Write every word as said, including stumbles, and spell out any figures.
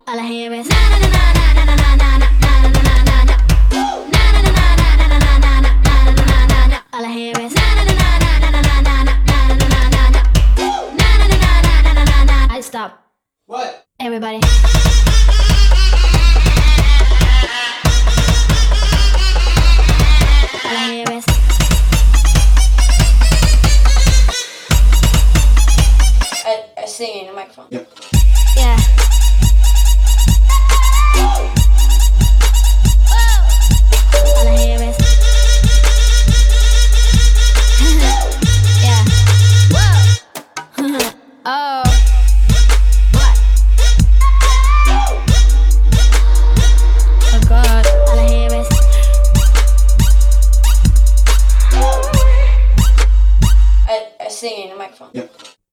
All I hear is na na na na na na na na na na na na na. Na na na na na na na na na na na na na. All I hear is na na na na na na na na na na na na na na. Na na na na na na na na. I stop. What? Everybody. All I hear is. I, I sing in the microphone. Yep. Yeah.